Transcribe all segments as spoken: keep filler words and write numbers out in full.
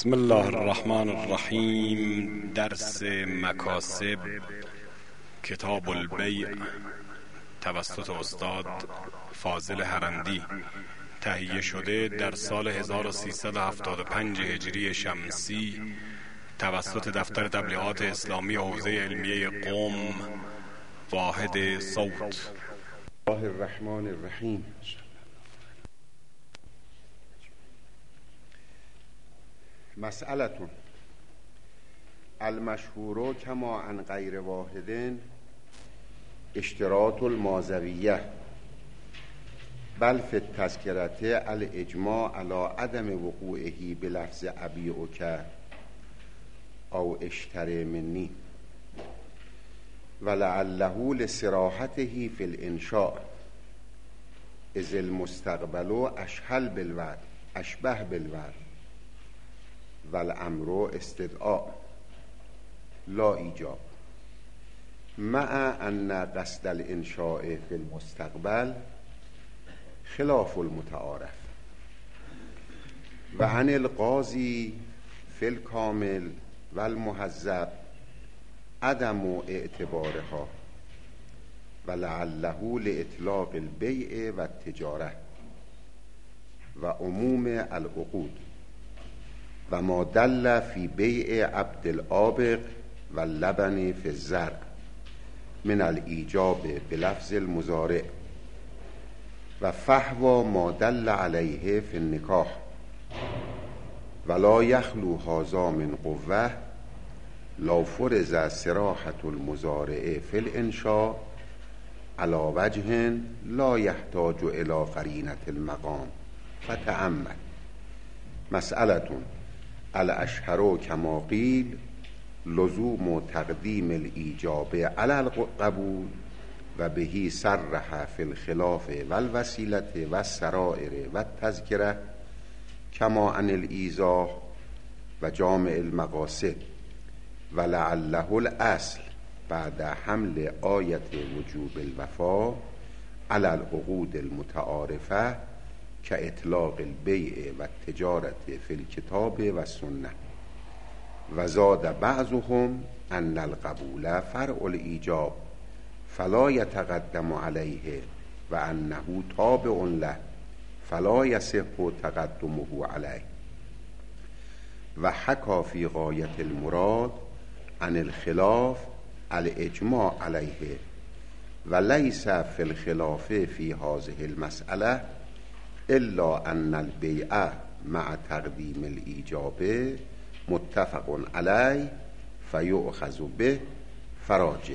بسم الله الرحمن الرحیم. درس مکاسب، کتاب البیع، توسط استاد فاضل هرندی، تهیه شده در سال هزار و سیصد و هفتاد و پنج هجری شمسی توسط دفتر تبلیغات اسلامی حوزه علمیه قم، واحد صوت. الله الرحمن الرحیم. مسئلتون المشهور کما عن غیر واحد اشتراط المازویه بل فی التذکرة الاجماع علی عدم وقوعه بلفظ ابیعک او اشتری منی ولعله لصراحته فی الانشاء اذ المستقبل اشهل بالوعد اشبه بالوعد والامر استدعاء لا ایجاب مع ان قصد الانشاء فی المستقبل خلاف المتعارف و عن القاضی فی الکامل والمهذب عدم اعتبارها ولعله لاطلاق البیع و التجاره و عموم العقود و ما دل فی بیع عبد الآبق و اللبن فی الزرع من الایجاب بلفظ المضارع و فحوا ما دل علیه فی النکاح ولا یخلو هذا من قوه لو فرض صراحة المضارع فی الانشاء علی وجه لا یحتاج الی قرینة المقام فتأمل. مسئلتون الاشهر کما قیل لزوم تقدیم الایجاب علی القبول و بهی صرح فی الخلاف والوسیلة والسرائر والتذکره کما عن الایضاح و جامع المقاصد ولعله الاصل بعد حمل آیت وجوب الوفا علی العقود المتعارفه که اطلاق البیع و التجارت فی الکتاب و سنه و زاد بعضهم ان القبول فرع الایجاب فلا یتقدم علیه و انه تابع له فلا یصح تقدمه علیه و حکا فی غایت المراد عن الخلاف الاجماع علیه و لیس فی الخلاف فی هذه المسئله الا ان البیع مع تقدیم الایجاب متفق علیه فیؤخذ به فراجع.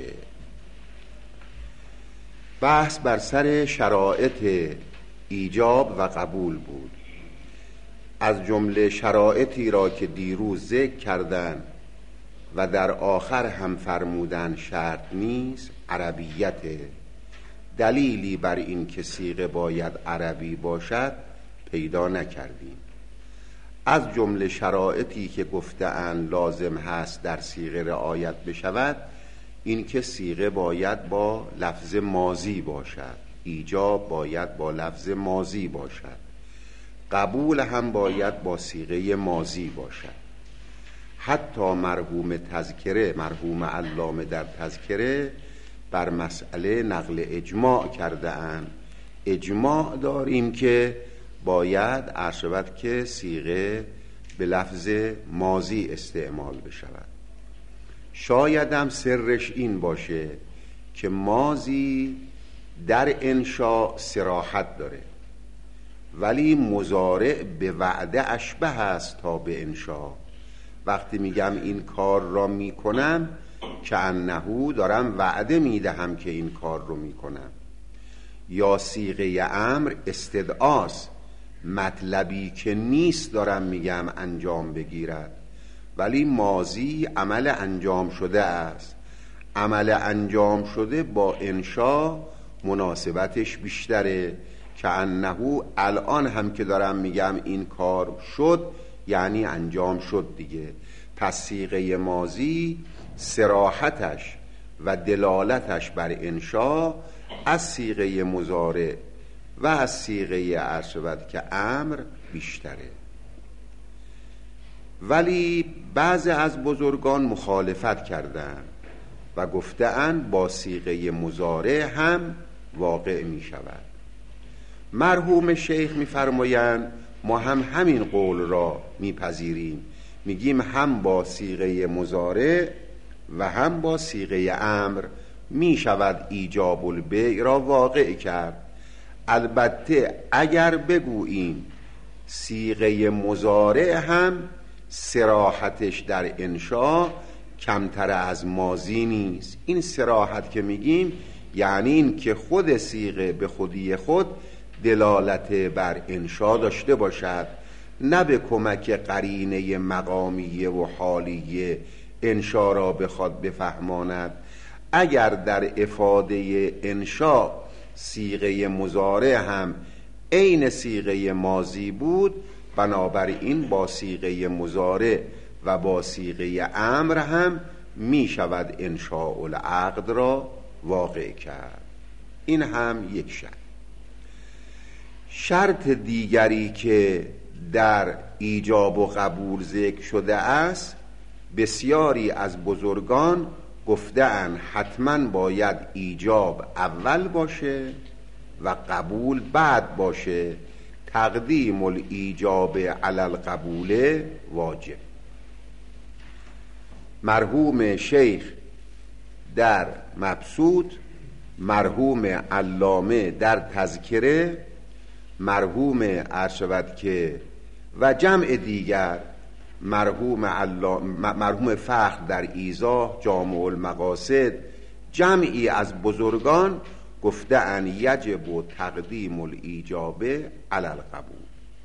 بحث بر سر شرایط ایجاب و قبول بود. از جمله شرایطی را که دیروز ذکر کردند و در آخر هم فرمودن شرط نیست عربیت. دلیلی بر این که صیغه باید عربی باشد پیدا نکردیم. از جمله شرایطی که گفته‌اند لازم هست در صیغه رعایت بشود این که صیغه باید با لفظ ماضی باشد، ایجاب باید با لفظ ماضی باشد، قبول هم باید با صیغه ماضی باشد. حتی مرحوم تذکره مرحوم علامه در تذکره بر مسئله نقل اجماع کرده اند. اجماع داریم که باید عرشبت که صیغه به لفظ ماضی استعمال بشود. شاید هم سرش این باشه که ماضی در انشاء صراحت داره ولی مضارع به وعده اشبه است تا به انشاء. وقتی میگم این کار را میکنم که انهو دارم وعده میدهم که این کار رو میکنم. یا صیغه امر استدعاست، مطلبی که نیست دارم میگم انجام بگیرد ولی ماضی عمل انجام شده است. عمل انجام شده با انشا مناسبتش بیشتره که انهو الان هم که دارم میگم این کار شد یعنی انجام شد دیگه. پس صیغه ماضی صراحتش و دلالتش بر انشا از صیغه مضارع و از صیغه عرشبت که امر بیشتره. ولی بعضی از بزرگان مخالفت کردند و گفتند با صیغه مضارع هم واقع می شود. مرحوم شیخ می فرمایند ما هم همین قول را میپذیریم، میگیم هم با صیغه مضارع و هم با صیغه امر می شود ایجاب البیع را واقع کرد. البته اگر بگوییم صیغه مضارع هم صراحتش در انشاء کمتر از ماضی نیست. این صراحت که میگیم یعنی این که خود صیغه به خودی خود دلالت بر انشاء داشته باشد، نه به کمک قرینه مقامیه و حالیه انشاء را بخواد بفهماند. اگر در افاده انشاء صیغه مضارع هم عین صیغه ماضی بود، بنابراین با صیغه مضارع و با صیغه امر هم می شود انشاء العقد را واقع کرد. این هم یک شرط. شرط دیگری که در ایجاب و قبول ذکر شده است، بسیاری از بزرگان گفته‌اند حتما باید ایجاب اول باشه و قبول بعد باشه. تقدیم الایجاب علی القبول واجب. مرحوم شیخ در مبسوط، مرحوم علامه در تذکره، مرحوم عرشبت که و جمع دیگر، مرحوم علامه مرحوم فخر در ایضاح جامع المقاصد، جمعی از بزرگان گفته ان یجب و تقدیم الایجاب علی القبول.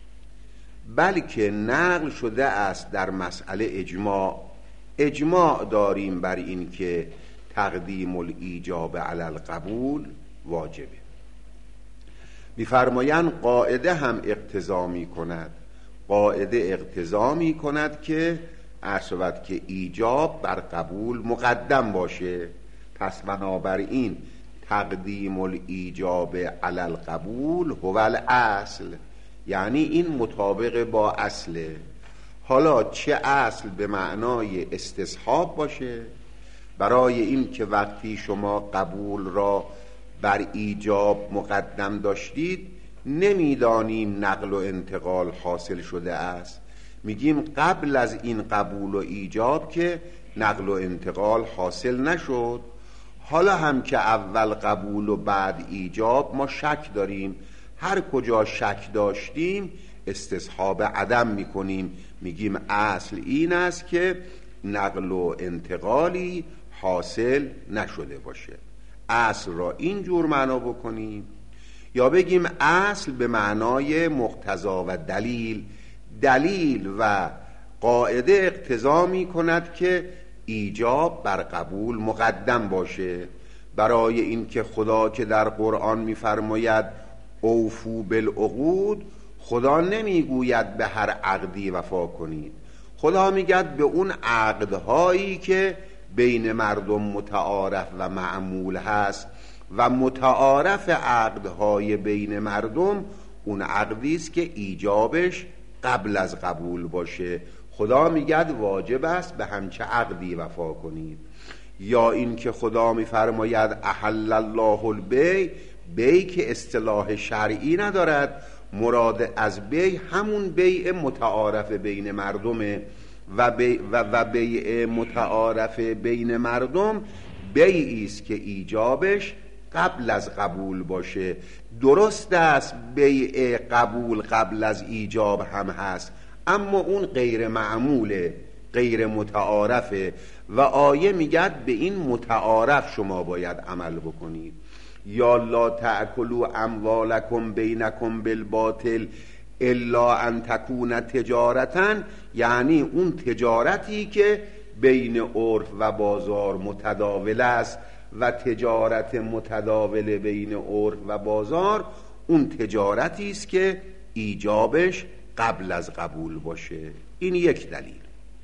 بلکه نقل شده است در مسئله اجماع، اجماع داریم بر این که تقدیم الایجاب علی القبول واجبه. می‌فرمایند قاعده هم اقتضا می کند، قاعده اقتضا می کند که عرض که ایجاب بر قبول مقدم باشه. پس بنابراین تقدیم الایجاب علی القبول هو الاصل، یعنی این مطابق با اصله. حالا چه اصل به معنای استصحاب باشه، برای این که وقتی شما قبول را بر ایجاب مقدم داشتید نمیدانیم نقل و انتقال حاصل شده است، میگیم قبل از این قبول و ایجاب که نقل و انتقال حاصل نشد. حالا هم که اول قبول و بعد ایجاب ما شک داریم، هر کجا شک داشتیم استصحاب عدم میکنیم، میگیم اصل این است که نقل و انتقالی حاصل نشده باشه. اصل را اینجور معنا بکنیم، یا بگیم اصل به معنای مقتضا و دلیل. دلیل و قاعده اقتضا می کند که ایجاب بر قبول مقدم باشه، برای اینکه خدا که در قرآن می‌فرماید اوفو بالعقود، خدا نمیگوید به هر عقدی وفا کنید، خدا میگد به اون عقدهایی که بین مردم متعارف و معمول هست، و متعارف عقدهای بین مردم اون عقدی است که ایجابش قبل از قبول باشه. خدا میگد واجب است به همچه عقدی وفا کنید. یا این که خدا میفرماید احل الله البیع، بیع که اصطلاح شرعی ندارد، مراد از بیع همون بیع متعارف بین مردمه، و بیع, و, و بیع متعارف بین مردم بیعی است که ایجابش قبل از قبول باشه. درست است بیع قبول قبل از ایجاب هم هست، اما اون غیر معموله، غیر متعارفه، و آیه میگد به این متعارف شما باید عمل بکنید. یا لا تأکلوا اموالکم بینکم بالباطل الا ان تکون تجارتا، یعنی اون تجارتی که بین عرف و بازار متداول است، و تجارت متداول بین عرف و بازار اون تجارتی است که ایجابش قبل از قبول باشه. این یک دلیل.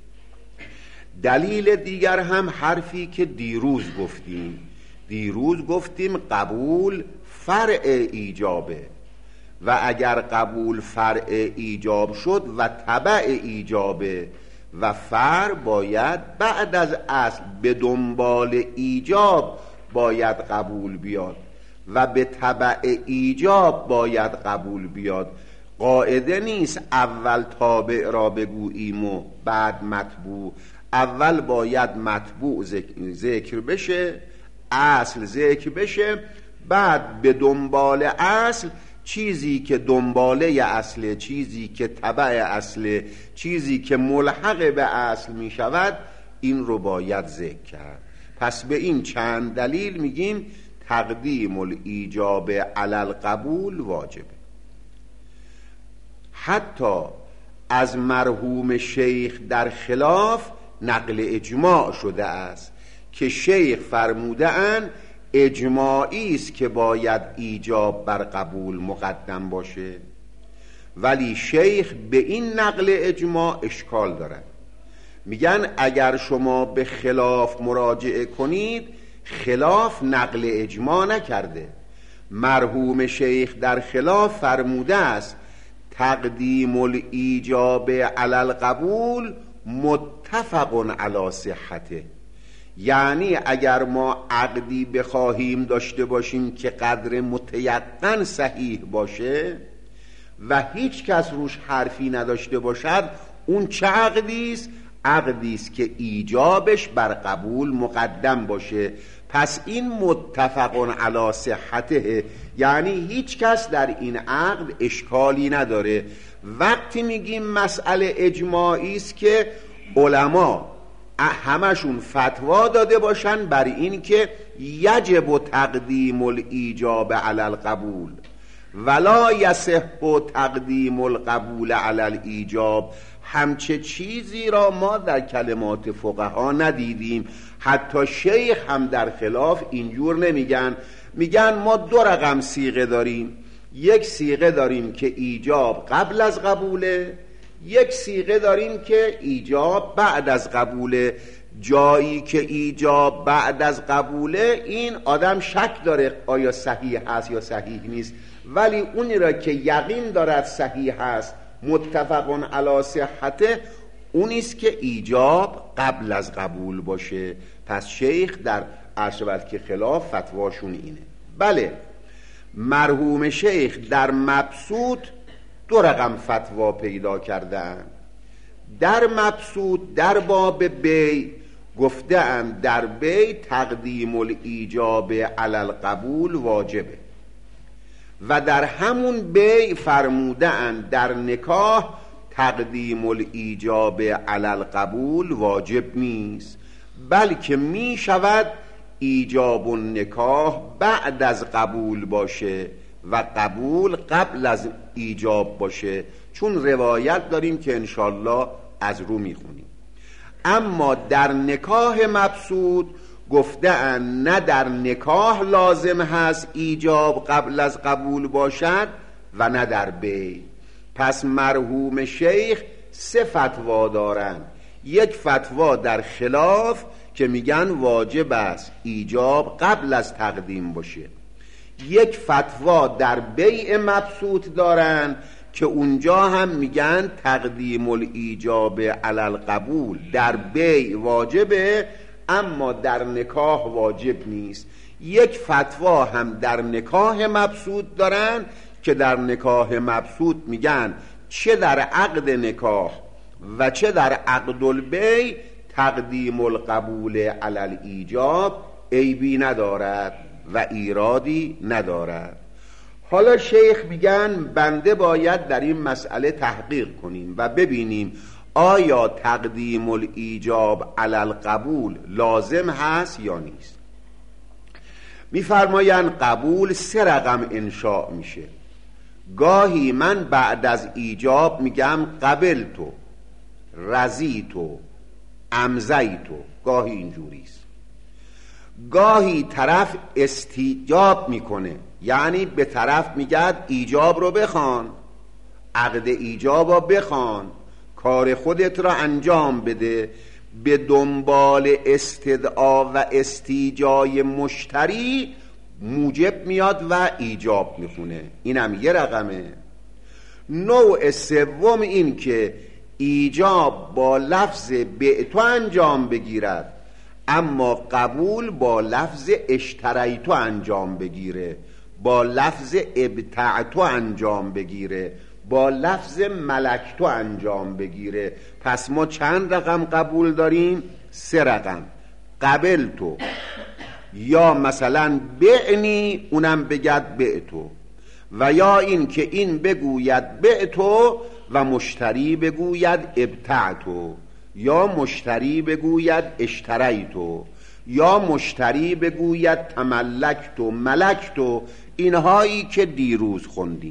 دلیل دیگر هم حرفی که دیروز گفتیم، دیروز گفتیم قبول فرع ایجابه، و اگر قبول فرع ایجاب شد و تبع ایجابه و فر باید بعد از اصل به دنبال ایجاب باید قبول بیاد و به تبع ایجاب باید قبول بیاد. قاعده نیست اول تابع را بگوییم و بعد متبوع. اول باید متبوع ذکر بشه، اصل ذکر بشه، بعد به دنبال اصل چیزی که دنباله اصله، چیزی که تبع اصله، چیزی که ملحق به اصل می شود، این رو باید ذکر کرد. پس به این چند دلیل میگیم تقدیم الایجاب علی القبول واجبه. حتی از مرحوم شیخ در خلاف نقل اجماع شده است که شیخ فرموده اند اجماعی است که باید ایجاب بر قبول مقدم باشه، ولی شیخ به این نقل اجماع اشکال دارد. میگن اگر شما به خلاف مراجعه کنید، خلاف نقل اجماع نکرده. مرحوم شیخ در خلاف فرموده است تقدیم الایجاب علی القبول متفق علی صحته. یعنی اگر ما عقدی بخواهیم داشته باشیم که قدر متیقن صحیح باشه و هیچ کس روش حرفی نداشته باشد، اون چه عقدی است؟ عقدی است که ایجابش بر قبول مقدم باشه. پس این متفق علی صحته، یعنی هیچ کس در این عقد اشکالی نداره. وقتی میگیم مسئله اجماعی است که علما همشون فتوا داده باشن بر این که یجب تقدیم الایجاب علی القبول ولا یصح تقدیم القبول علی الایجاب. همچه چیزی را ما در کلمات فقها ندیدیم. حتی شیخ هم در خلاف اینجور نمیگن. میگن ما دو رقم صیغه داریم، یک صیغه داریم که ایجاب قبل از قبوله، یک صیغه داریم که ایجاب بعد از قبوله. جایی که ایجاب بعد از قبوله این آدم شک داره آیا صحیح هست یا صحیح نیست، ولی اونی را که یقین دارد صحیح هست متفق علی صحته، اونیست که ایجاب قبل از قبول باشه. پس شیخ در عرشبت که خلاف فتواشون اینه. بله، مرحوم شیخ در مبسوط دو رقم فتوا پیدا کردن. در مبسوط در باب بی گفتند در بی تقدیم الایجاب علی القبول واجبه و در همون بی فرمودند در نکاح تقدیم الایجاب علی القبول واجب نیست، بلکه می شود ایجاب النکاح بعد از قبول باشه و قبول قبل از ایجاب باشه، چون روایت داریم که انشالله از رو میخونیم. اما در نکاح مبسوط گفته‌اند نه در نکاح لازم هست ایجاب قبل از قبول باشد و نه در بی. پس مرحوم شیخ سه فتوا دارند. یک فتوا در خلاف که میگن واجب است ایجاب قبل از تقدیم باشه. یک فتوا در بیع مبسوط دارن که اونجا هم میگن تقدیم الایجاب علی القبول در بیع واجبه اما در نکاح واجب نیست. یک فتوا هم در نکاح مبسوط دارن که در نکاح مبسوط میگن چه در عقد نکاح و چه در عقد البیع تقدیم القبول علی الایجاب عیبی ندارد و ایرادی ندارد. حالا شیخ میگن بنده باید در این مسئله تحقیق کنیم و ببینیم آیا تقدیم الایجاب علی القبول لازم هست یا نیست. میفرمایند قبول سه رقم انشاء میشه. گاهی من بعد از ایجاب میگم قبل تو، رضی تو، امضی تو، گاهی اینجوریست. گاهی طرف استیجاب میکنه، یعنی به طرف میگه ایجاب رو بخوان، عقد ایجاب رو بخوان، کار خودت را انجام بده، به دنبال استدعا و استیجای مشتری موجب میاد و ایجاب میخونه. اینم یه رقمه. نوع سوم این که ایجاب با لفظ بعتو انجام بگیرد، اما قبول با لفظ اشتریتو انجام بگیره، با لفظ ابتعتو انجام بگیره، با لفظ ملکتو انجام بگیره. پس ما چند رقم قبول داریم؟ سه رقم. قبلتو، یا مثلا بعنی اونم بگد بعتو، و یا این که این بگوید بعتو و مشتری بگوید ابتعتو، یا مشتری بگوید اشتریتو، یا مشتری بگوید تملکتو ملکتو، اینهایی که دیروز خوندیم.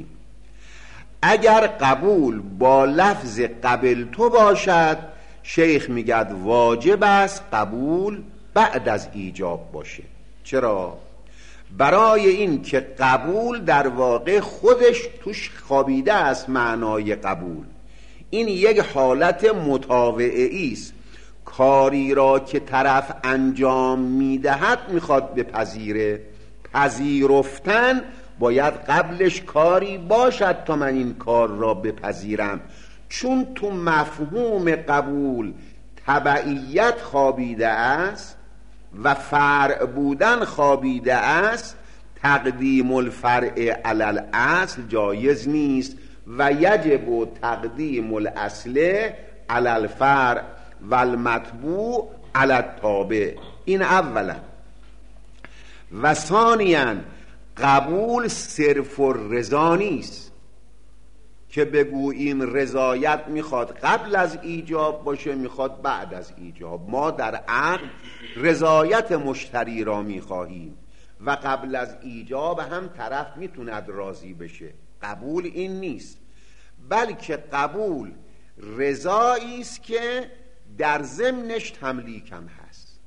اگر قبول با لفظ قبلتو باشد، شیخ میگد واجب است قبول بعد از ایجاب باشه. چرا؟ برای این که قبول در واقع خودش توش خوابیده است معنای قبول. این یک حالت متابعه است. کاری را که طرف انجام میدهد میخواد بپذیره. پذیرفتن باید قبلش کاری باشد تا من این کار را بپذیرم. چون تو مفهوم قبول تبعیت خوابیده است و فرع بودن خوابیده است، تقدیم الفرع علی الاصل جایز نیست و یجب تقدیم الاصل علی الفرع و المتبوع علی التابع. این اولا. و ثانیاً قبول صرف الرضا نیست که بگوییم رضایت میخواد قبل از ایجاب باشه میخواد بعد از ایجاب. ما در عقد رضایت مشتری را میخواهیم و قبل از ایجاب هم طرف میتوند راضی بشه. قبول این نیست، بلکه قبول رضایی است که در ضمنش تملیکم هست.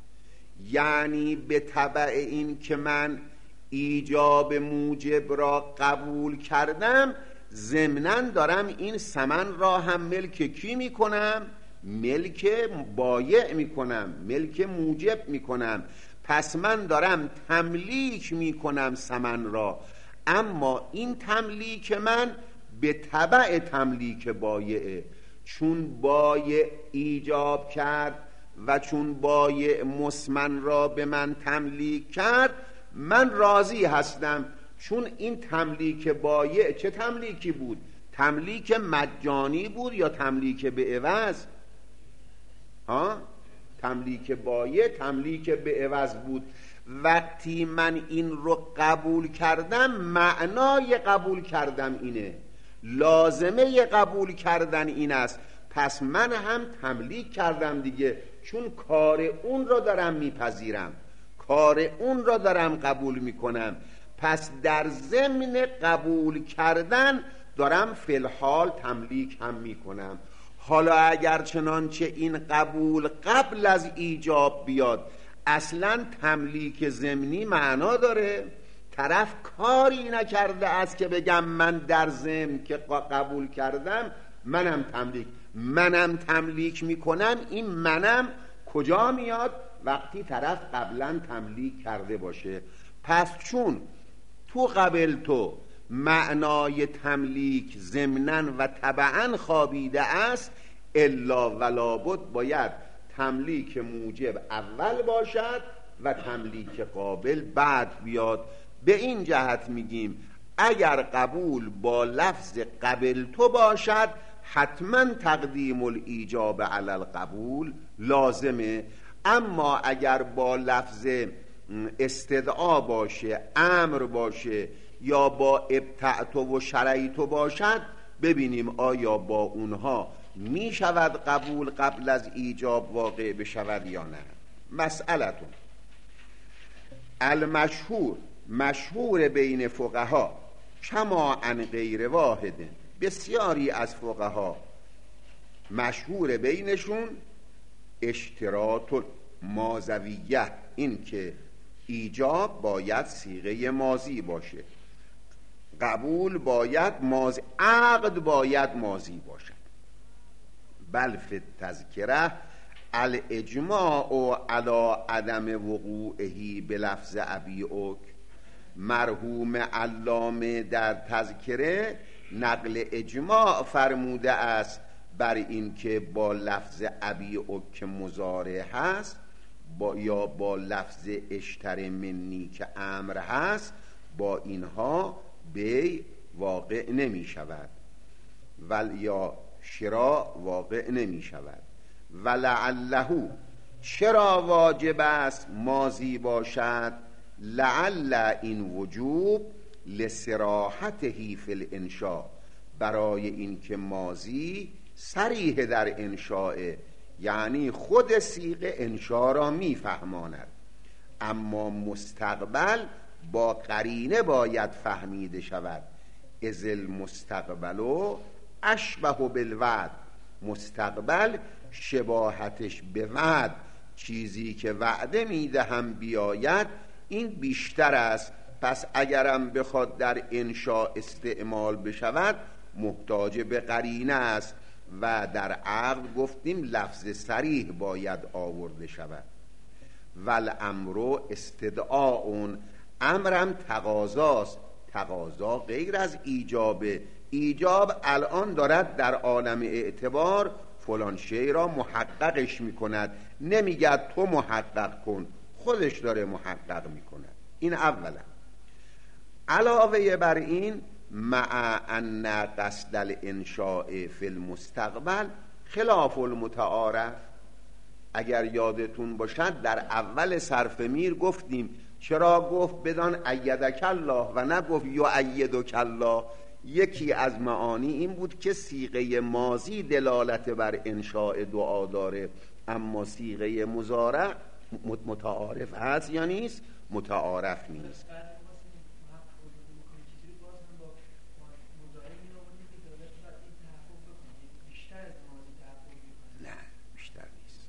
یعنی به تبع این که من ایجاب موجب را قبول کردم، ضمناً دارم این ثمن را هم ملک کی میکنم؟ ملک بایع میکنم، ملک موجب میکنم. پس من دارم تملیک میکنم ثمن را، اما این تملیک من به تبع تملیک بایعه. چون بایع ایجاب کرد و چون بایع مسمن را به من تملیک کرد، من راضی هستم. چون این تملیک بایع چه تملیکی بود؟ تملیک مجانی بود یا تملیک به عوض؟ ها؟ تملیک بایع تملیک به عوض بود. وقتی من این رو قبول کردم، معنای قبول کردم اینه، لازمه قبول کردن این است. پس من هم تملیک کردم دیگه، چون کار اون رو دارم میپذیرم، کار اون را دارم قبول میکنم. پس در ضمن قبول کردن دارم فی الحال تملیک هم میکنم. حالا اگر چنانچه این قبول قبل از ایجاب بیاد، اصلا تملیک ضمنی معنا داره؟ طرف کاری نکرده است که بگم من در ضمن که قبول کردم منم تملیک منم تملیک میکنم. این منم کجا میاد؟ وقتی طرف قبلا تملیک کرده باشه. پس چون تو قبل تو معنای تملیک ضمناً و تبعاً خوابیده است، الا ولا بد باید تملیک موجب اول باشد و تملیک قابل بعد بیاد. به این جهت میگیم اگر قبول با لفظ قبل تو باشد، حتما تقدیم الایجاب علی القبول لازمه. اما اگر با لفظ استدعا باشه، امر باشه، یا با ابتعتو و شرعیتو باشد، ببینیم آیا با اونها می شود قبول قبل از ایجاب واقع بشود یا نه. مسئلتون المشهور، مشهور بین فقها، کما عن غیر واحد، بسیاری از فقها مشهور بینشون اشتراط ماضویه، این که ایجاب باید صیغه ماضی باشه، قبول باید ماضی، عقد باید ماضی باشد. بل فی التذکره الاجماع علی عدم وقوعه بلفظ ابیعک. مرحوم علامه در تذکره نقل اجماع فرموده است بر این که با لفظ ابیع که مضارع هست با یا با لفظ اشتر منی که امر هست، با اینها بیع واقع نمی شود ول یا شراء واقع نمی شود. ولعله، چرا واجب است ماضی باشد؟ لعل این وجوب لصراحته فی الانشاء، برای اینکه ماضی صریح در انشاء، یعنی خود صیغه انشاء را میفهماند، اما مستقبل با قرینه باید فهمیده شود. اذ المستقبل اشبه بالوعد، مستقبل شباهتش به وعد، چیزی که وعده میدهم بیاید این بیشتر است. پس اگرم بخواد در انشاء استعمال بشود محتاج به قرینه است و در عقد گفتیم لفظ صریح باید آورده شود. والامر استدعاء، امرم تقاضاست، تقاضا غیر از ایجابه. ایجاب الان دارد در عالم اعتبار فلان شی را محققش میکند، نمیگد تو محقق کن، خودش داره محقق میکند. این اولا. علاوه بر این، مع ان قصد الانشاء فی المستقبل خلاف المتعارف، اگر یادتون باشد در اول صرف میر گفتیم چرا گفت بدان ایدک الله و نگفت یؤیدک الله. یکی از معانی این بود که صیغه ماضی دلالت بر انشاء دعا داره، اما صیغه مضارع متعارف هست یا نیست؟ متعارف نیست. نه بیشتر نیست.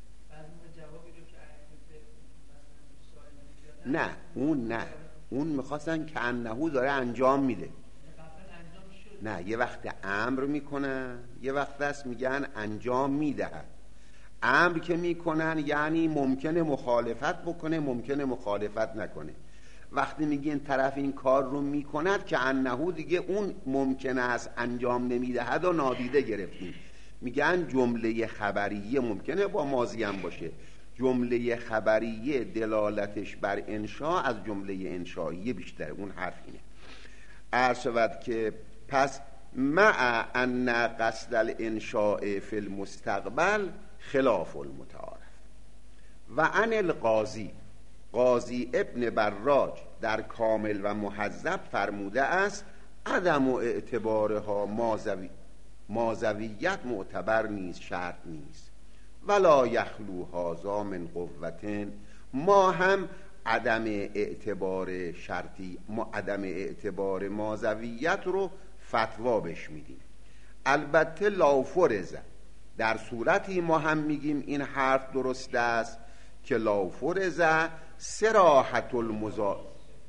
نه اون نه اون میخواستن که انهو داره انجام میده. نه، یه وقت امر میکنن، یه وقت دست میگن انجام میدهد. امر که میکنن یعنی ممکنه مخالفت بکنه، ممکنه مخالفت نکنه. وقتی میگین طرف این کار رو میکند که انهو، دیگه اون ممکنه است انجام نمیدهد و نادیده گرفتیم. میگن جمله خبریه ممکنه با ماضی هم باشه، جمله خبریه دلالتش بر انشاء از جمله انشائیه بیشتر. اون حرف اینه. عرض شود که پس مع ان قصد الانشاء فی المستقبل خلاف المتعارف. و عن القاضی، قاضی ابن براج در کامل و مهذب فرموده است عدم اعتبارها ماضوی ماضویت معتبر نیست، شرط نیست. ولا یخلو هذا من قوة، ما هم عدم اعتبار شرطی، ما عدم اعتبار ماضویت رو فتوا بش میدیم. البته لا فرض، در صورتی ما هم میگیم این حرف درست است که لا فرض صراحت المضارع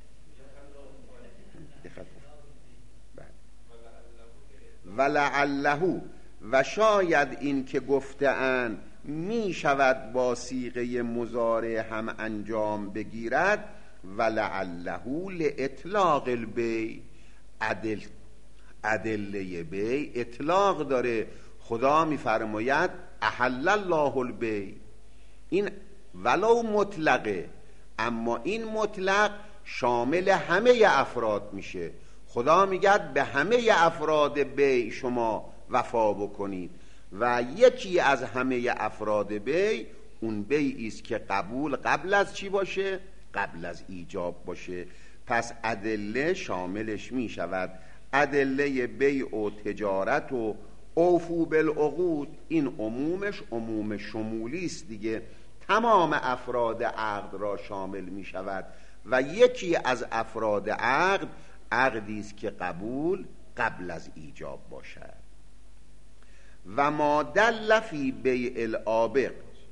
ولعله، و شاید این که گفته‌اند می شود با صیغه مضارع هم انجام بگیرد. ولعله لاطلاق البیع، عدل ادله بیع اطلاق داره. خدا میفرماید احل الله البیع، این ولو مطلقه، اما این مطلق شامل همه افراد میشه. خدا میگه به همه افراد بیع شما وفا بکنید و یکی از همه افراد بیع اون بیعی است که قبول قبل از چی باشه؟ قبل از ایجاب باشه. پس ادله شاملش میشود. ادله بیع و تجارت و اوفو بالعقود، این عمومش عموم شمولی است دیگه، تمام افراد عقد را شامل می شود. و یکی از افراد عقد عقدی است که قبول قبل از ایجاب باشد. و ما دل فی بیع العابق،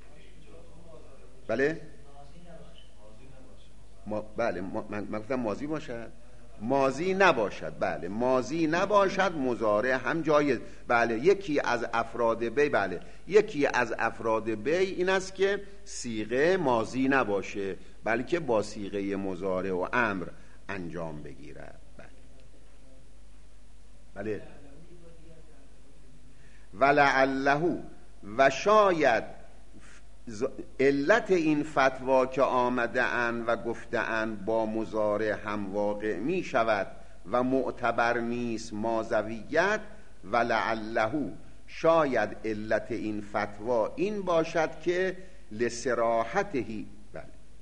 بله ما بله ما من گفتم ماضی باشد، ماضی نباشد. بله ماضی نباشد، مضارع هم جایز. بله یکی از افراد بیع، بله یکی از افراد بیع این است که صیغه ماضی نباشه بلکه با صیغه مضارع و امر انجام بگیرد. بله بله ولعله و شاید علت این فتوا که آمده اند و گفته اند با مضارع هم واقع می شود و معتبر نیست ماضویت، ولعله شاید علت این فتوا این باشد که لصراحتهی، بله،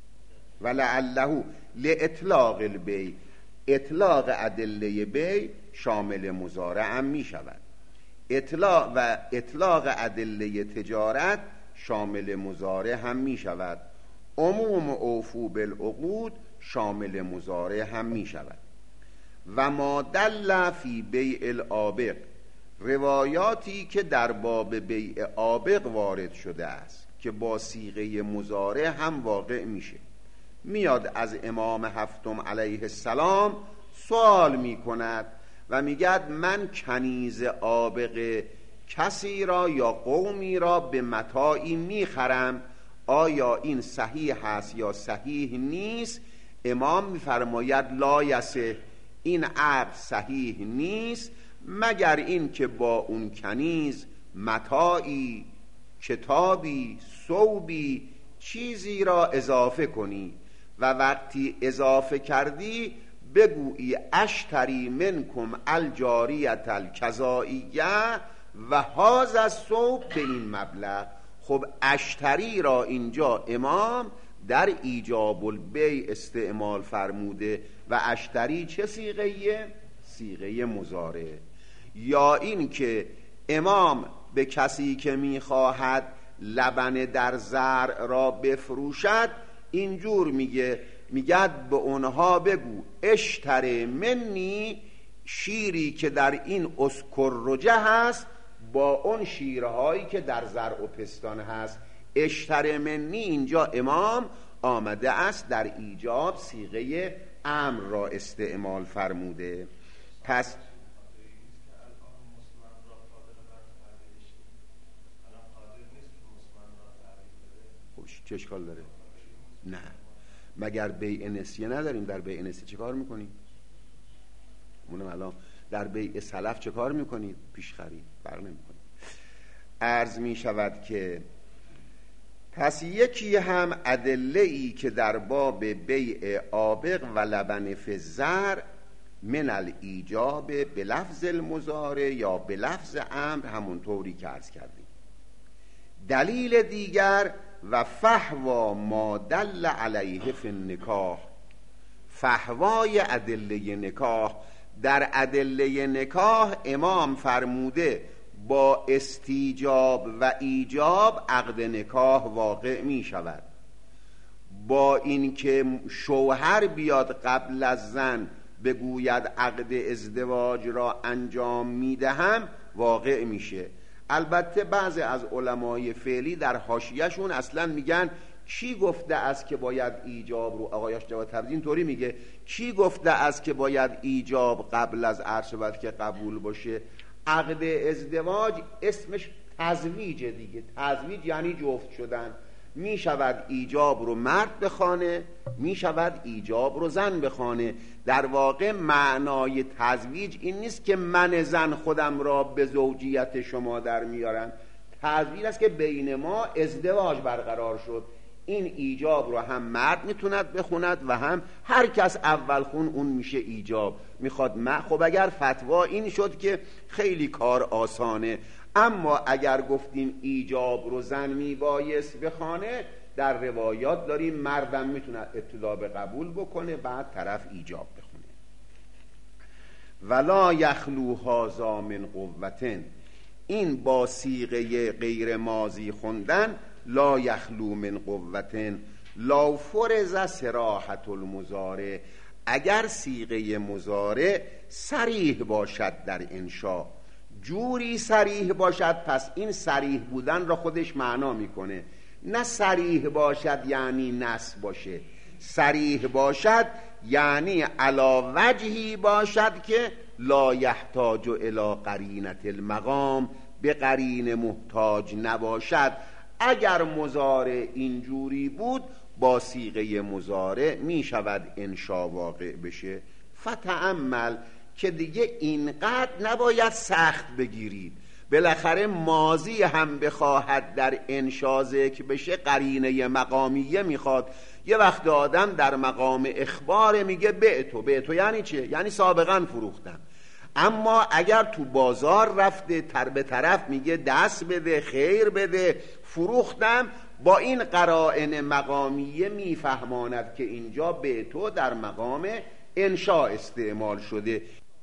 ولعله لاطلاق البیع، اطلاق ادله بیع شامل مضارع هم می شود، اطلاق و اطلاق ادله تجارت شامل مضارع هم می شود، عموم اوفو بالعقود شامل مضارع هم می شود. و ما دل فی بیع العابق، روایاتی که در باب بیع عابق وارد شده است که با صیغه مضارع هم واقع میشه. میاد از امام هفتم علیه السلام سوال میکند و میگد من کنیز عابق کسی را یا قومی را به متاعی میخرم، آیا این صحیح است یا صحیح نیست؟ امام میفرماید لا یصح، این عقد صحیح نیست مگر این که با اون کنیز متاعی، کتابی، ثوبی، چیزی را اضافه کنی و وقتی اضافه کردی بگویی اشتری منکم الجاریت الکذائیه و هذا الثوب به این مبلغ. خب اشتری را اینجا امام در ایجاب البیع استعمال فرموده و اشتری چه صیغه‌ایه؟ صیغه مضارع. یا این که امام به کسی که میخواهد لبن در زرع را بفروشد اینجور میگه، میگد به اونها بگو اشتری منی، شیری که در این اسکررجه هست با اون شیرهایی که در زرع و پستان هست. اشتری منی اینجا امام آمده است در ایجاب صیغه امر را استعمال فرموده. پس چه اشکال داره؟ نه، مگر بیع نسیه نداریم؟ در بیع نسیه چه کار میکنیم؟ اونم الان در بیع سلف چه کار میکنید؟ پیش خرید فرق نمیکنه. عرض میشود که پس یکی هم ادله ای که در باب بیع عابق و لبن فی الزرع من الایجاب به لفظ المضارع یا به لفظ امر همونطوری که عرض کردیم. دلیل دیگر و فحوا ما دل علیه فی النکاح، فحوای ادله نکاح، در ادله نکاح امام فرموده با استیجاب و ایجاب عقد نکاح واقع می شود. با اینکه شوهر بیاد قبل از زن بگوید عقد ازدواج را انجام میدهم واقع میشه. البته بعضی از علمای فعلی در حاشیه‌شون اصلا میگن کی گفته است که باید ایجاب رو، آقایاش جواد تبریزی طوری میگه کی گفته است که باید ایجاب قبل از عرض باید که قبول باشه؟ عقد ازدواج اسمش تزویج دیگه، تزویج یعنی جفت شدن. می شود ایجاب رو مرد بخوانه، می شود ایجاب رو زن بخوانه. در واقع معنای تزویج این نیست که من زن خودم را به زوجیت شما در میارم، تزویج است که بین ما ازدواج برقرار شد. این ایجاب رو هم مرد میتوند بخوند و هم هر کس اول خون اون میشه ایجاب. میخواد من خب اگر فتوا این شد که خیلی کار آسانه، اما اگر گفتیم ایجاب رو زن میبایست بخوانه، در روایات داریم مردم میتونه ابتدا به قبول بکنه بعد طرف ایجاب بخونه. ولا یخلو هذا من قوتن، این با صیغه غیر ماضی خوندن لا یخلو من قوتن لا فرض صراحت المضارع، اگر صیغه مضارع صریح باشد در انشاء، جوری صریح باشد پس این صریح بودن را خودش معنا میکنه. نه صریح باشد یعنی نص باشه، صریح باشد یعنی علی وجهی باشد که لا یحتاج الی قرینة المقام، به قرین محتاج نباشد. اگر مضارع اینجوری بود با صیغه مضارع می شود انشا واقع بشه. فتأمل که دیگه اینقدر نباید سخت بگیرید، بالاخره ماضی هم بخواهد در انشا ذکر بشه قرینه مقامیه میخواد. یه وقت آدم در مقام اخبار میگه بعتو. بعتو یعنی چیه؟ یعنی سابقا فروختم. اما اگر تو بازار رفته تر به طرف میگه دست بده، خیر بده، فروختم، با این قرائن مقامیه میفهماند که اینجا بعتو در مقام انشا استعمال شده.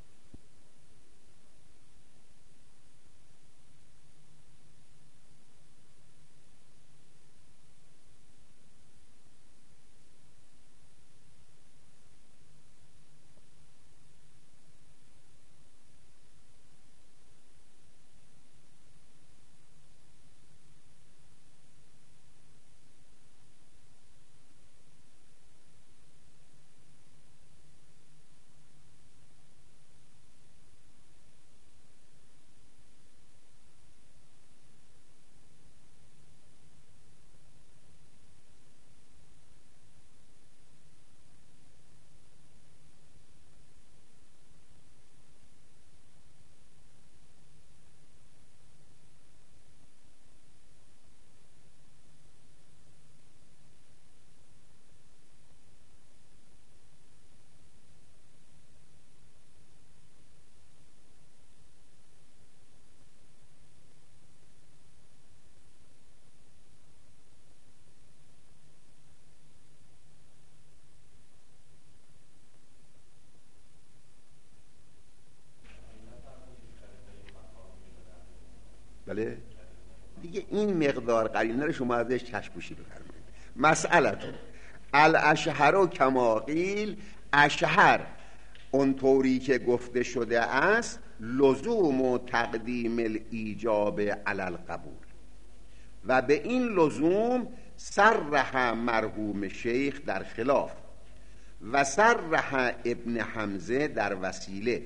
بله دیگه این مقدار قرینه رو شما ازش چشم‌پوشی بفرمایید. مسئلتون الاشهر و کماقیل، اشهر اونطوری که گفته شده است لزوم و تقدیم الایجاب علی القبول، و به این لزوم صرح مرحوم شیخ در خلاف و صرح ابن حمزه در وسیله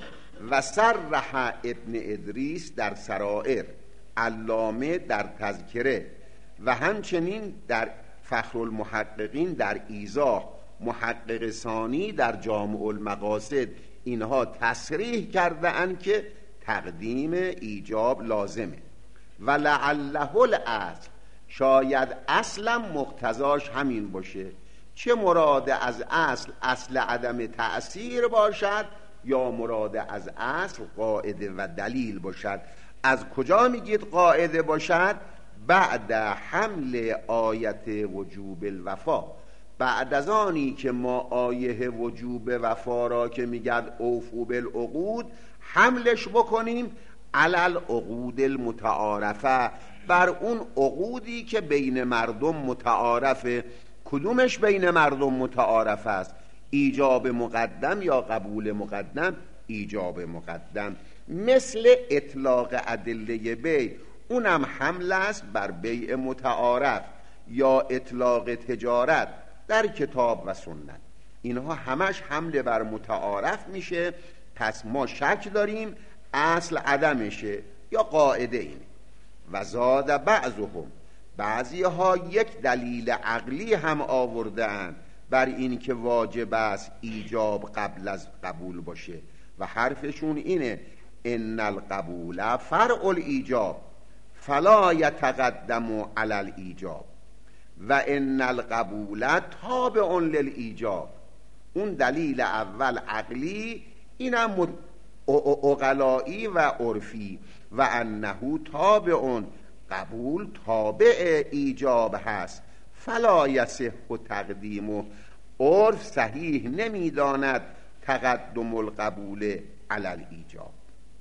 و صرح ابن ادریس در سرائر، علامه در تذکره و همچنین در فخر المحققین در ایضاح، محقق ثانی در جامع المقاصد. اینها تصریح کرده اند که تقدیم ایجاب لازمه. و لعله الاصل، شاید اصلا مقتضاش همین باشه. چه مراد از اصل اصل عدم تأثیر باشد یا مراد از اصل قاعده و دلیل باشد. از کجا میگید قاعده باشد؟ بعد حمل آیت وجوب الوفا، بعد از آنی که ما آیه وجوب وفا را که میگد اوفو بالعقود حملش بکنیم علی العقود المتعارفه، بر اون عقودی که بین مردم متعارفه. کدومش بین مردم متعارف است؟ ایجاب مقدم یا قبول مقدم؟ ایجاب مقدم. مثل اطلاق ادله بیع، اونم حمل است بر بیع متعارف، یا اطلاق تجارت در کتاب و سنت. اینها همش حمل بر متعارف میشه. پس ما شک داریم اصل عدمشه یا قاعده اینه. و زاد بعضهم، بعضی ها یک دلیل عقلی هم آوردن بر این که واجب است ایجاب قبل از قبول باشه، و حرفشون اینه ان القبول فرع الایجاب فلا یتقدم علی الایجاب و ان القبول تابع للایجاب. اون دلیل اول عقلی، اینم عقلایی و عرفی. و انه تابع، قبول تابع ایجاب هست. فلا یصح تقدیمه، عرف صحیح نمیداند تقدم القبول علی الایجاب.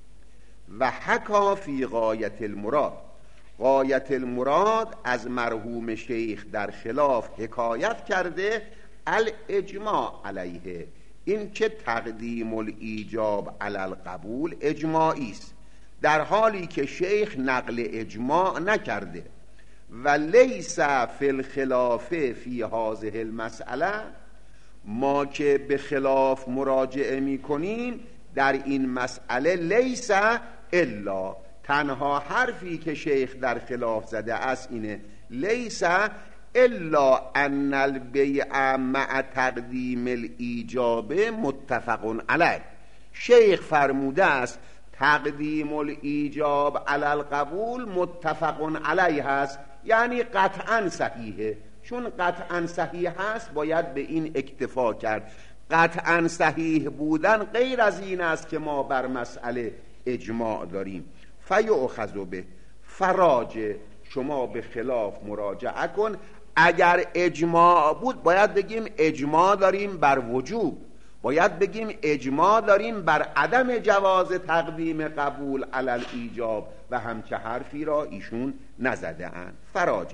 و حکا فی غایت المراد، غایت المراد از مرحوم شیخ در خلاف حکایت کرده الاجماع علیه، این که تقدیم الایجاب علی القبول اجماعی است، در حالی که شیخ نقل اجماع نکرده. و لیس فی الخلاف فی هذه المسئله، ما که به خلاف مراجعه می کنیم در این مسئله لیس الا، تنها حرفی که شیخ در خلاف زده است اینه لیس الا ان البیع مع تقدیم الایجاب متفق علیه. شیخ فرموده است تقدیم الایجاب علی القبول متفق علیه است، یعنی قطعا صحیحه. چون قطعا صحیح هست باید به این اکتفا کرد. قطعا صحیح بودن غیر از این است که ما بر مسئله اجماع داریم. فیؤخذ به، فراجع، شما به خلاف مراجعه کن. اگر اجماع بود باید بگیم اجماع داریم بر وجوب، باید بگیم اجماع داریم بر عدم جواز تقدیم قبول علی الایجاب و همچه حرفی را ایشون نزده اند. فراجع.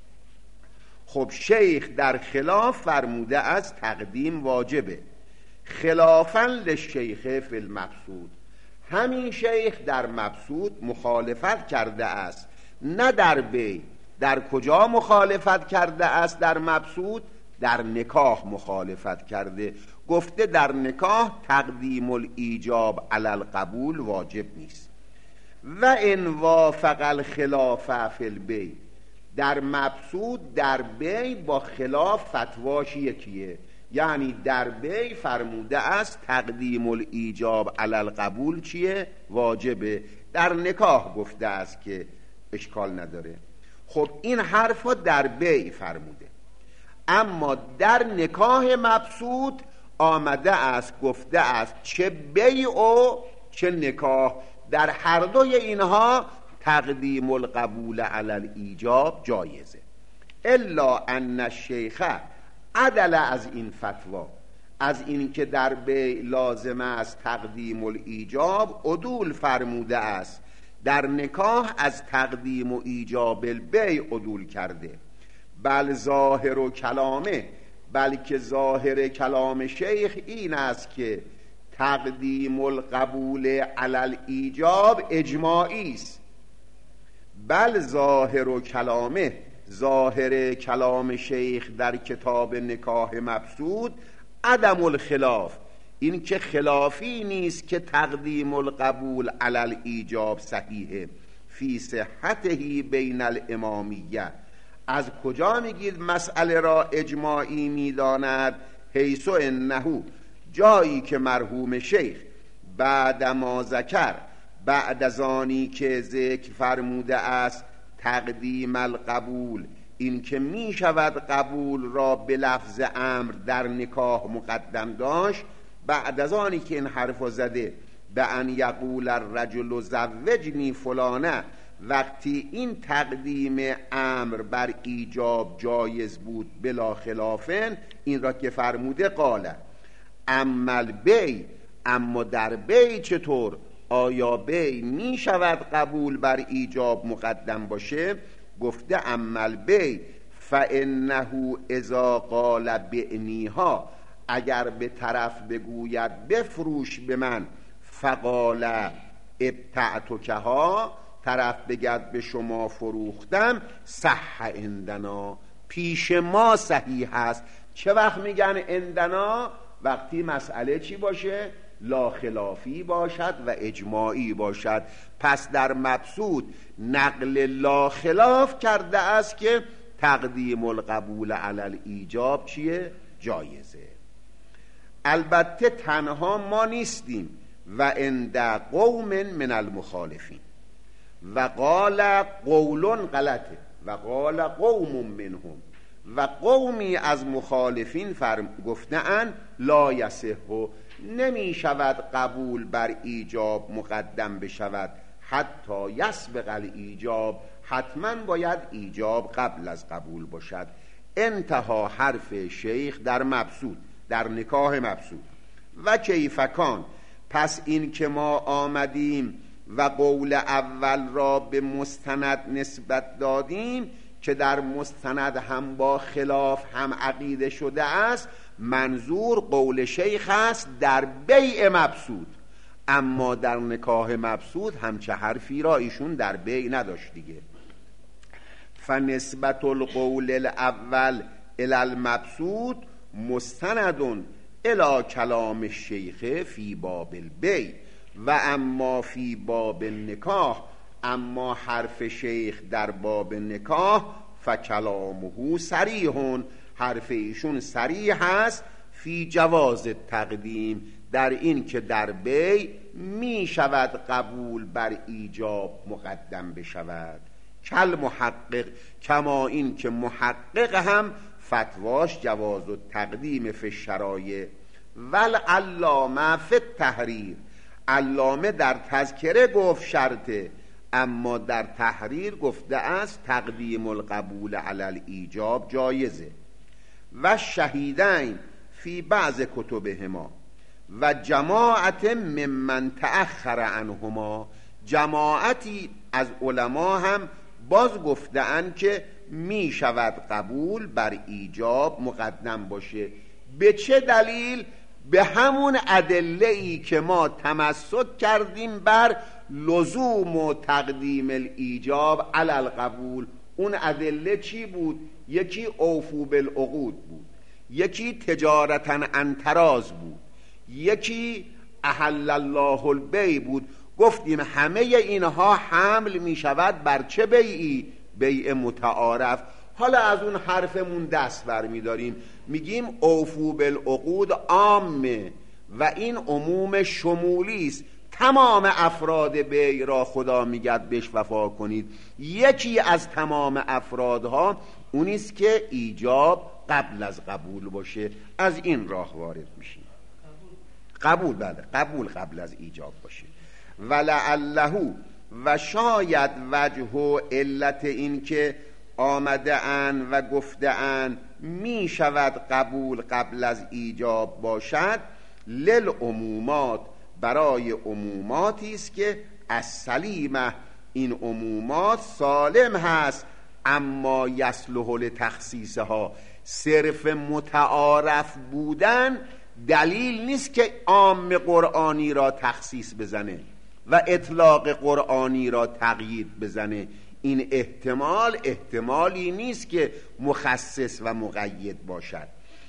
خب شیخ در خلاف فرموده از تقدیم واجبه، خلافاً للشیخ فی المبسوط. همین شیخ در مبسوط مخالفت کرده است، نه در بی. در کجا مخالفت کرده است؟ در مبسوط در نکاح مخالفت کرده، گفته در نکاح تقدیم الایجاب علی القبول واجب نیست. و ان وافق الخلاف فی البی، در مبسوط در بی با خلاف فتواش یکیه، یعنی در بی فرموده است تقدیم الایجاب علی القبول چیه؟ واجبه. در نکاح گفته است که اشکال نداره. خب این حرفا در بی فرموده، اما در نکاح مبسوط آمده است گفته است چه بی و چه نکاح، در هر دوی اینها تقدیم القبول علی الایجاب جایزه. الا ان الشیخ عدل از این فتوا، از این که در بی لازم است تقدیم الایجاب عدول فرموده است، در نکاح از تقدیم و ایجاب البی عدول کرده. بل ظاهر و کلامه، بلکه ظاهر کلام شیخ این است که تقدیم القبول علی الایجاب اجماعی است. بل ظاهر و کلامه، ظاهر کلام شیخ در کتاب نکاح مبسوط عدم الخلاف، این که خلافی نیست که تقدیم القبول علی الایجاب صحیحه. فی صحته بین الامامیه، از کجا میگید مسئله را اجماعی میداند؟ حیث انه، جایی که مرحوم شیخ بعد ما ذکر، بعد از آنی که ذکر فرموده است تقدیم القبول، این که می شود قبول را به لفظ امر در نکاح مقدم داشت، بعد از آنی که این حرف زده به ان یقول الرجل زوجنی فلانه، وقتی این تقدیم امر بر ایجاب جایز بود بلا خلافن، این را که فرموده قاله عمل بی، اما در بی چطور؟ آیا بی می شود قبول بر ایجاب مقدم باشه؟ گفته عمل بی فانه اذا قال بعنیها، اگر به طرف بگوید بفروش به من، فقال ابتعتکها، طرف بگد به شما فروختم، صح عندنا، پیش ما صحیح است. چه وقت میگن عندنا؟ وقتی مسئله چی باشه؟ لا خلافی باشد و اجماعی باشد. پس در مبسوط نقل لا خلاف کرده است که تقدیم القبول علی الایجاب چیه؟ جایزه. البته تنها ما نیستیم، و عند قوم من المخالفین، و قال قول غلطه، و قال قوم منهم، و قومی از مخالفین فرم گفته اند لا یصح، نمی شود قبول بر ایجاب مقدم بشود، حتی یسبق الایجاب، حتما باید ایجاب قبل از قبول باشد. انتها حرف شیخ در مبسوط، در نکاح مبسوط. و کیفکان، پس این که ما آمدیم و قول اول را به مستند نسبت دادیم که در مستند هم با خلاف هم عقیده شده است، منظور قول شیخ است در بیع مبسوط، اما در نکاح مبسوط همچه حرفی را ایشون در بیع نداشت دیگه. فنسبت القول الاول الی المبسوط مستند الی کلام الشیخ فی باب البیع، و اما فی باب النکاح، اما حرف شیخ در باب نکاح فکلامه صریح، حرف ایشون صریح است فی جواز تقدیم، در این که در بی می شود قبول بر ایجاب مقدم بشود، کل محقق، کما این که محقق هم فتواش جواز و تقدیم فی الشرایع، ول علامه فی التحریر، علامه در تذکره گفت شرطه، اما در تحریر گفته است تقدیم القبول علی الایجاب جایزه. و شهیدین فی بعض کتبهما و جماعت ممن تأخر عنهما، جماعتی از علما هم باز گفته‌اند که می شود قبول بر ایجاب مقدم باشه. به چه دلیل؟ به همون ادله‌ای که ما تمسک کردیم بر لزوم و تقدیم الایجاب علی القبول. اون ادله چی بود؟ یکی اوفو بالعقود بود، یکی تجارتا عن تراض بود، یکی احل الله البیع بود. گفتیم همه اینها حمل می شود بر چه بیعی؟ بیع متعارف. حالا از اون حرفمون دست بر می داریم، میگیم اوفو بالعقود عامه و این عموم شمولی است، تمام افراد بیع را خدا میگد بهش وفا کنید. یکی از تمام افرادها اونیست که ایجاب قبل از قبول باشه، از این راه وارد میشیم. قبول بله، قبول قبل از ایجاب باشه. ولعله، و شاید وجه و علت این که آمده ان و گفته ان می شود قبول قبل از ایجاب باشد، للعمومات، برای عموماتی است که از سلیمه، این عمومات سالم هست، اما یصلح لتخصیصها، صرف متعارف بودن دلیل نیست که عام قرآنی را تخصیص بزنه و اطلاق قرآنی را تقیید بزنه. این احتمال احتمالی نیست که مخصص و مقید باشد.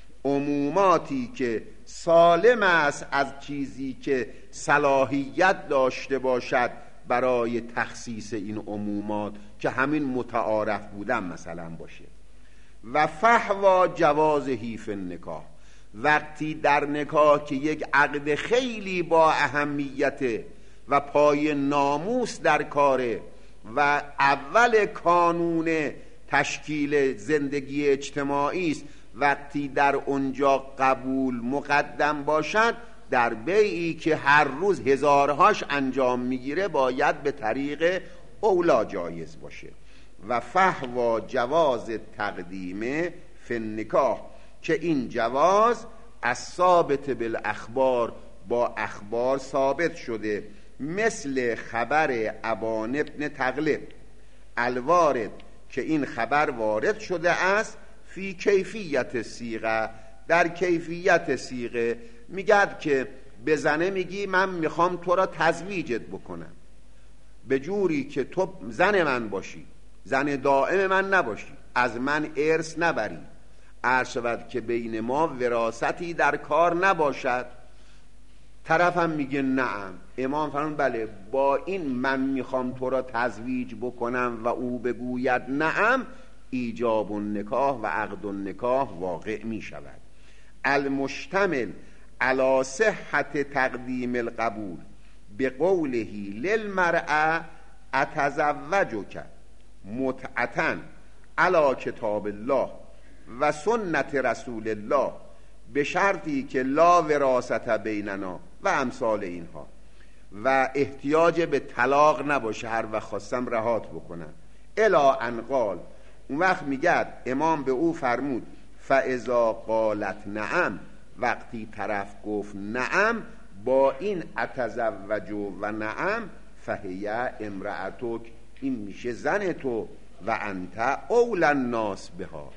عموماتی که سالم است از چیزی که صلاحیت داشته باشد برای تخصیص این عمومات، که همین متعارف بودن مثلا باشه. و فحوا جواز حیف النکاح، وقتی در نکاح که یک عقد خیلی با اهمیته و پای ناموس در کاره و اول کانون تشکیل زندگی اجتماعی است، وقتی در اونجا قبول مقدم باشد، در بیعی که هر روز هزارهاش انجام میگیره باید به طریق اولا جایز باشه. و فحوا جواز تقدیم فی النکاح، که این جواز از ثابت بالاخبار، با اخبار ثابت شده، مثل خبر ابان ابن تغلب الوارد، که این خبر وارد شده است فی کیفیت صیغه، در کیفیت صیغه. میگد که به زنه میگی من میخوام تو را تزویجت بکنم به جوری که تو زن من باشی، زن دائم من نباشی، از من ارث نبری، عرض شود که بین ما وراثتی در کار نباشد. طرفم میگه نعم. امام فرمود بله، با این من میخوام تو را تزویج بکنم و او بگوید نعم، ایجاب النکاح و عقد النکاح واقع میشود. المشتمل علی صحت تقدیم القبول بقوله للمرأة اتزوجک متعتن علی کتاب الله و سنت رسول الله، به شرطی که لا وراثت بیننا و امثال اینها، و احتیاج به طلاق نباشه، هر وقت خواستم رهات بکنم. الا ان قال، اون وقت میگد امام به او فرمود فاذا قالت نعم، وقتی طرف گفت نعم، با این اتزوج و نعم، فهی امرأتک، این میشه زن تو، و انت اول الناس بها.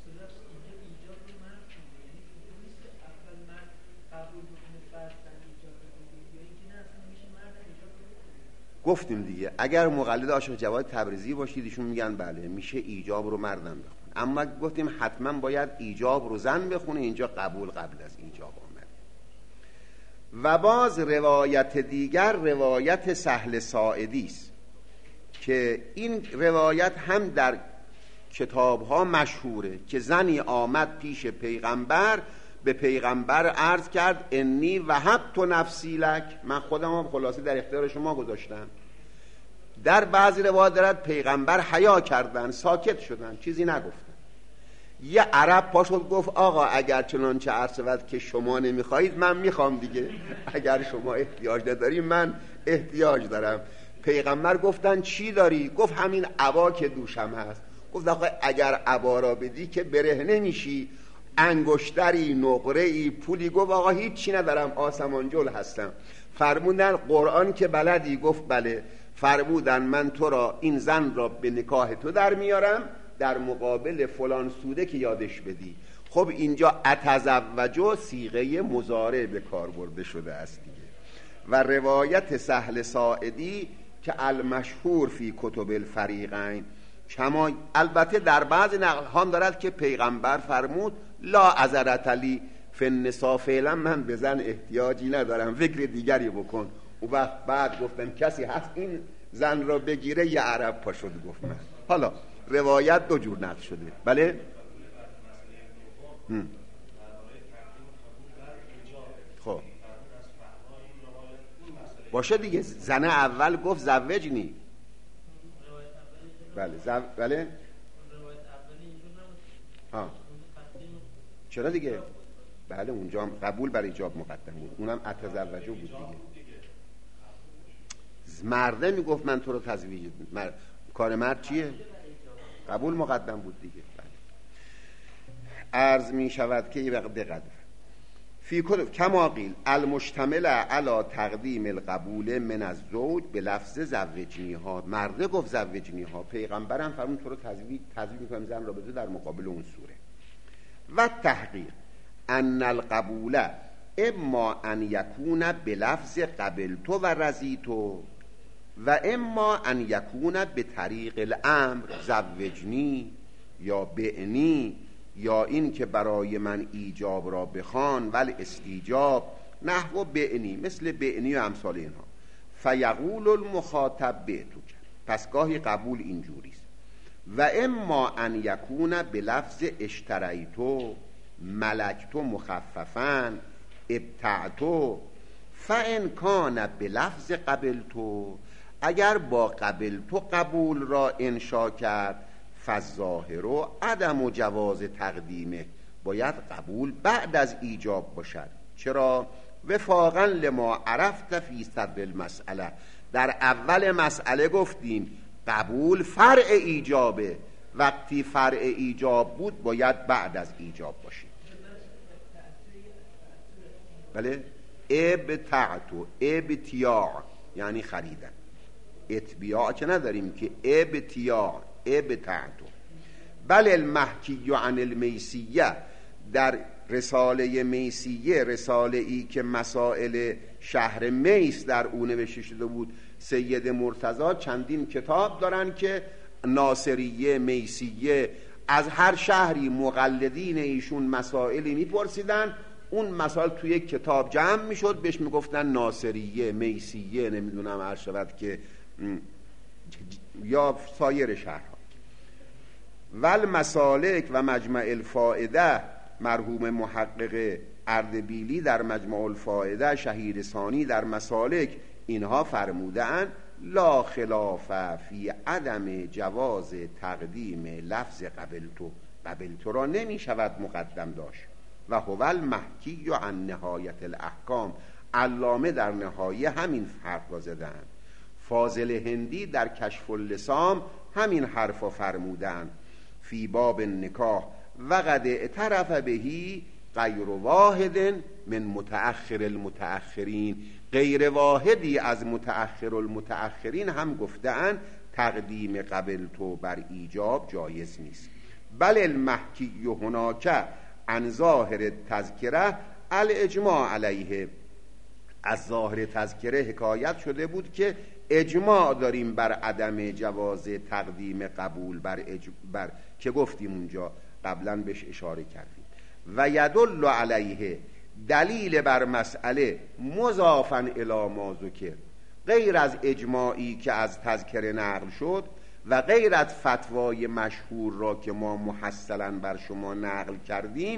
گفتیم دیگه، اگر مقلد عاشق جواد تبریزی باشید ایشون میگن بله میشه ایجاب رو مردم بخونه، اما گفتیم حتما باید ایجاب رو زن بخونه، اینجا قبول قبل از ایجاب آمد. و باز روایت دیگر روایت سهل ساعدی است که این روایت هم در کتاب ها مشهوره که زنی آمد پیش پیغمبر به پیغمبر عرض کرد انی وهبت نفسی لک، من خودم هم خلاصه در اختیار شما گذاشتم. در بعضی روایات دارد پیغمبر حیا کردن، ساکت شدن، چیزی نگفتن. یه عرب پاشد گفت آقا اگر چنانچه عرض شود که شما نمیخواهید من میخوام دیگه، اگر شما احتیاج نداری من احتیاج دارم. پیغمبر گفتن چی داری؟ گفت همین عبا که دوشم هست. گفت آقا اگر عبا را بدی که برهنه میشی، انگشتری، نقره‌ای، پولی. گفت آقا هیچ چی ندارم، آسمان جل هستم. فرمودن قرآن که بلدی؟ گفت بله. فرمودن من تو را این زن را به نکاح تو در میارم در مقابل فلان سوده که یادش بدی. خب اینجا اتزوجو صیغه مضارع به کار برده شده است دیگه. و روایت سهل ساعدی که المشهور فی کتب الفریقین، کما البته در بعض نقل ها دارد که پیغمبر فرمود لا عذرت لی فی النساء، فعلا من به زن احتیاجی ندارم، فکر دیگری بکن. و وقت بعد گفتن کسی هست این زن را بگیره؟ یه عرب پا شد گفت من. حالا روایت دو جور نقل شده. بله هم. خب باشه دیگه، زن اول گفت زوجنی. بله زو... بله ها چرا دیگه؟ بله اونجا قبول بر ایجاب مقدم بود، اونم اتزوجو بود دیگه. مرده میگفت من تو رو تزویج مر... کار مرد چیه؟ قبول مقدم بود دیگه. بله. عرض می شود که یه وقت دقت فی کتب کما قیل المشتمل علی تقدیم القبول من الزوج به لفظ زوجنی ها. مرده گفت زوجنی ها، پیغمبرم فرمود تو رو تزویج تزویج میکنم زن را بده در مقابل اون سوره. و تحقیق ان القبول اما ان یکون به لفظ قبلتو و رضیتو و اما ان یکون به طریق الامر زوجنی یا بعنی، یا این که برای من ایجاب را بخوان ول استیجاب نحو بعنی، مثل بعنی و امثال اینها. فیقول المخاطب بهتو، پس گاهی قبول اینجوریست. و اما ان یکون به لفظ اشتریتو ملکتو مخففن ابتعتو فان کان به لفظ قبلتو، اگر با قبلتو قبول را انشا کرد فالظاهر عدم جواز تقدیمه، باید قبول بعد از ایجاب باشد. چرا؟ وفاقا لما عرفت فی صدر المسئله، در اول مسئله گفتیم قبول فرع ایجابه، وقتی فرع ایجاب بود باید بعد از ایجاب باشه. بله ابتعتو، ابتیاع یعنی خریدن، اتبیاع که نداریم که ابتیاع ابتعتو. بل المحکی عن المیسیه، در رساله میسیه، رساله ای که مسائل شهر میس در اون نوشته شده بود، سید مرتضی چندین کتاب دارن که ناصریه، میسیه، از هر شهری مقلدین ایشون مسائلی میپرسیدن، اون مسائل توی یک کتاب جمع میشد، بهش میگفتن ناصریه، میسیه، نمیدونم هر شود که یا سایر شهرها. ول مسالک و مجمع الفائده، مرحوم محقق اردبیلی در مجمع الفائده، شهید ثانی در مسالک، اینها فرمودن لا خلاف فی عدم جواز تقدیم لفظ قبلتو، قبلتو را نمی شود مقدم داشت. و هو المحکی عن نهایت الاحکام، علامه در نهایه همین حرف را زدن. فاضل هندی در کشف اللسام همین حرف را فرمودن فی باب نکاح و قد اعترف بهی غیر واحد من متأخر المتأخرین، غیر واحدی از متأخر المتأخرین هم گفتن تقدیم قبلتو بر ایجاب جایز نیست. بل المحکی هناک عن ظاهر تذکره الاجماع علیه، از ظاهر تذکره حکایت شده بود که اجماع داریم بر عدم جواز تقدیم قبول بر, اج... بر که گفتیم اونجا قبلا بهش اشاره کردیم. و یدل علیه، دلیل بر مسئله مضافا الی ما ذکر، غیر از اجماعی که از تذکره نقل شد و غیر از فتوای مشهور را که ما محصلا بر شما نقل کردیم،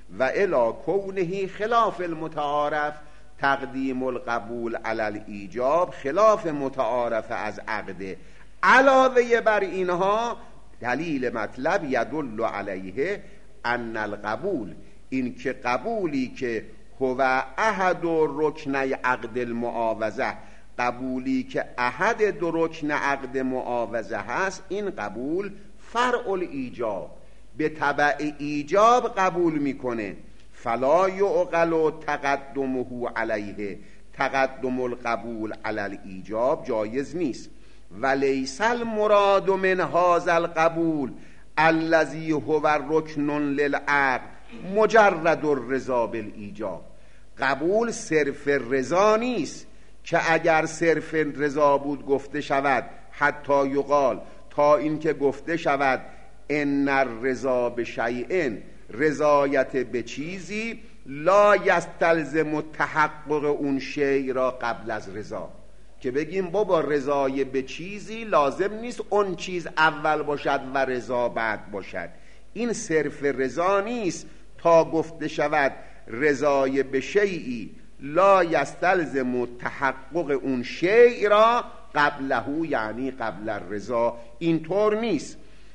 و الی کونه خلاف المتعارف تقدیم القبول علی الایجاب خلاف متعارف از عقده. علاوه بر اینها دلیل مطلب یدل علیه ان القبول، این که قبولی که هو احد رکنی عقد المعاوضه، قبولی که احد دو رکن عقد معاوضه هست، این قبول فرع الایجاب به تبع ایجاب قبول میکنه. فلا یعقل تقدمه علیه، تقدم القبول علی الایجاب جایز نیست. ولیس المراد من هذا القبول الذي هو رکن للعقد مجرد الرضا بالایجاب. قبول صرف رضا نیست که اگر صرف رضا بود گفته شود حتی یقال، تا اینکه گفته شود ان الرضا بشیء، رضایت به چیزی لا یستلزم تحقق اون شیء را قبل از رضا، که بگیم بابا رضای به چیزی لازم نیست اون چیز اول باشد و رضا بعد باشد. این صرف رضا نیست تا گفته شود رضای به شیئی لا یستلزم تحقق اون شیء را قبله، یعنی قبل الرضا. اینطور نیست.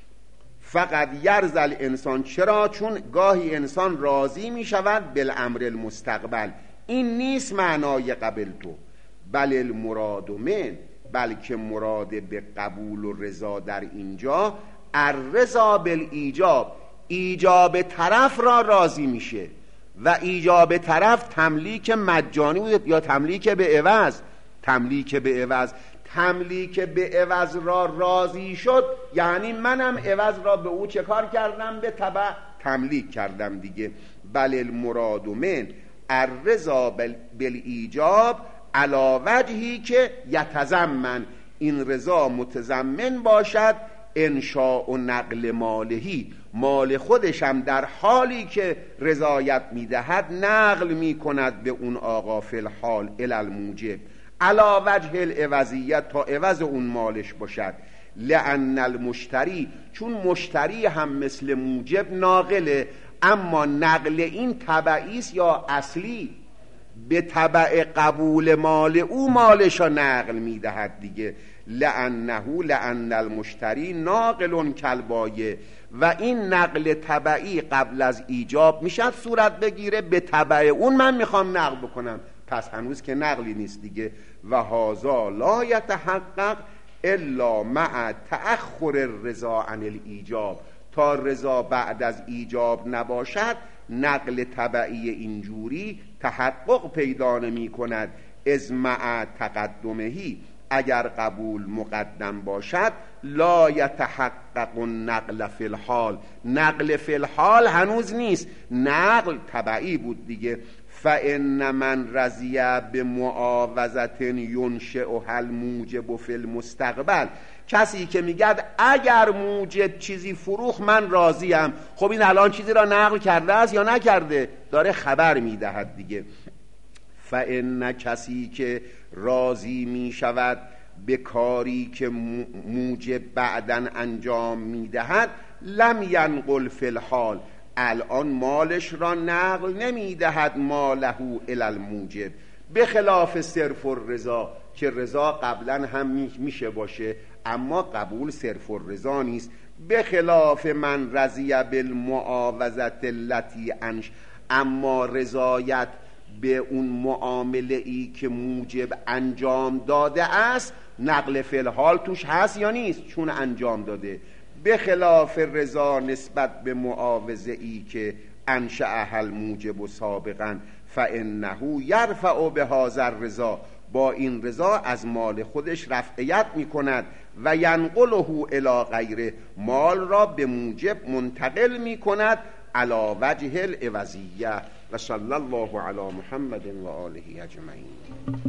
فقط یرضى الانسان، چرا؟ چون گاهی انسان راضی می شود بالامر المستقبل. این نیست معنای قبل تو، بل المراد من، بلکه مراد به قبول و رضا در اینجا الرضا بالایجاب، ایجاب طرف را راضی میشه. و ایجاب طرف تملیک مجانی بود یا تملیک به عوض؟ تملیک به عوض. تملیک به عوض را راضی شد یعنی منم عوض را به او چه کار کردم؟ به تبع تملیک کردم دیگه. بل المراد من الرضا بالایجاب علی وجهی که یتضمن، این رضا متضمن باشد انشاء و نقل مالهی، مال خودشم در حالی که رضایت میدهد نقل میکند به اون آقا فی الحال الی الموجب علا وجه العوضیت، تا عوض اون مالش باشد. لأن المشتری، چون مشتری هم مثل موجب ناقله، اما نقل این تبعی است یا اصلی؟ به تبع قبول مال او مالش را نقل میدهد دیگه. لأنه لأن المشتری ناقل کالبایع، و این نقل تبعی قبل از ایجاب میشد صورت بگیره به تبع اون من میخوام نقل بکنم، پس هنوز که نقلی نیست دیگه. و هذا لا یتحقق الا مع تأخر الرضا عن الایجاب، تا رضا بعد از ایجاب نباشد نقل تبعی اینجوری تحقق پیدا نمی کند. از مع تقدمهی، اگر قبول مقدم باشد لا یتحقق نقل فی الحال، نقل فی الحال هنوز نیست، نقل تبعی بود دیگه. فإن من رضی بمعاوضة ینشئها الموجب فی المستقبل، کسی که میگد اگر موجب چیزی فروخ من راضیم، خب این الان چیزی را نقل کرده است یا نکرده؟ داره خبر میدهد دیگه. فإن کسی که راضی میشود به کاری که موجب بعدن انجام میدهد لم ینقل فی الحال، الان مالش را نقل نمیدهد ماله الی الموجب، به خلاف صرف الرضا که رضا قبلا هم میشه باشه اما قبول صرف الرضا نیست. به خلاف من رضی بالمعاوضة التي انش، اما رضایت به اون معامله ای که موجب انجام داده است نقل فی الحال توش هست یا نیست؟ چون انجام داده. به خلاف رضا نسبت به معاوضه ای که انشأها الموجب سابقا فانه یرفع بهذا الرضا، با این رضا از مال خودش رفعیت می کند و ینقله الی غیره، مال را به موجب منتقل می کند علی وجه العوضیه. و صلی الله علی محمد و آله اجمعین.